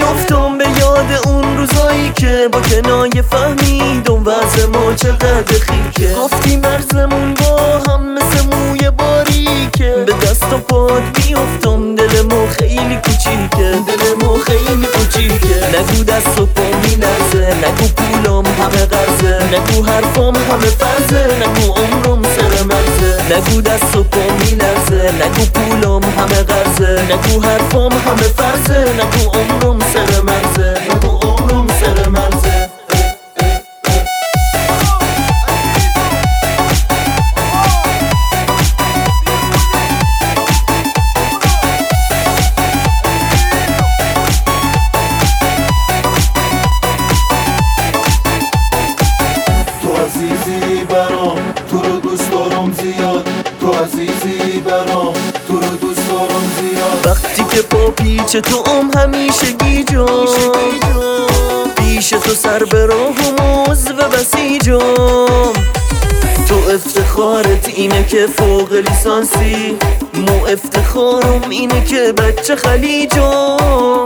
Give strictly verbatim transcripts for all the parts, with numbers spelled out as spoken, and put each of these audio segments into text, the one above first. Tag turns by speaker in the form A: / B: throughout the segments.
A: میافتم به یاد اون روزایی که با کنایه فهمیدم وضع ما چقدر خیکه. گفتی مرزمون با هم مثل موی باریکه، به دست و پات میافتم دل ما خیلی کوچیکه، دل ما خیلی کوچیکه. نگو دست و پا میلرزه، نگو پولام همه قرضه، نگو حرفام همه فرضه، نگو عمرم سر مرزه. نگو دست و پا میلرزه، نگو پولام همه قرضه، نگو حرفام همه فرضه، نگو عمرم سر مرزه، نگو عمرم سر مرزه.
B: عزیزی برام تو رو دوست دارم زیاد، تو عزیزی برام تو رو دوست دارم زیاد.
A: وقتی که پا پیچ تو ام همیشه گیجم، پیش تو سر به راهم عضو بسیجم. تو افتخارت اینه که فوق لیسانسی، مو افتخارم اینه که بچه خلیجم.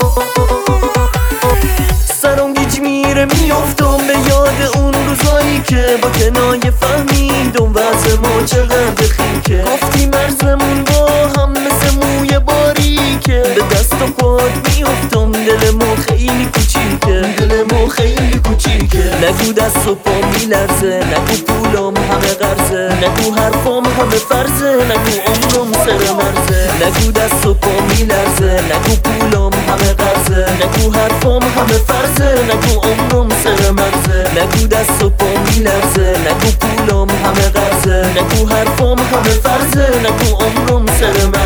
A: سرم گیج میره میافتم به یاد اون روزایی که با کنایه فهمیدم وضع ما چقدر خیکه. گفتی مرزمون با هم مثل موی باریکه، به دست و پات میافتم دل ما خیلی کوچیکه، دل ما خیلی کوچیکه. نگو دست و پا میلرزه، نگو پولام همه قرضه، نگو حرفام همه فرضه، نگو عمرم سر مرزه. نگو دست و پا میلرزه، نگو پولام همه قرضه، نگو حرفام همه فرضه، نگو عمرم سر مرزه. نگو دست و پا میلرزه، نگو پولام همه قرضه، نگو حرفام همه فرضه، نگو عمرم سر مرزه.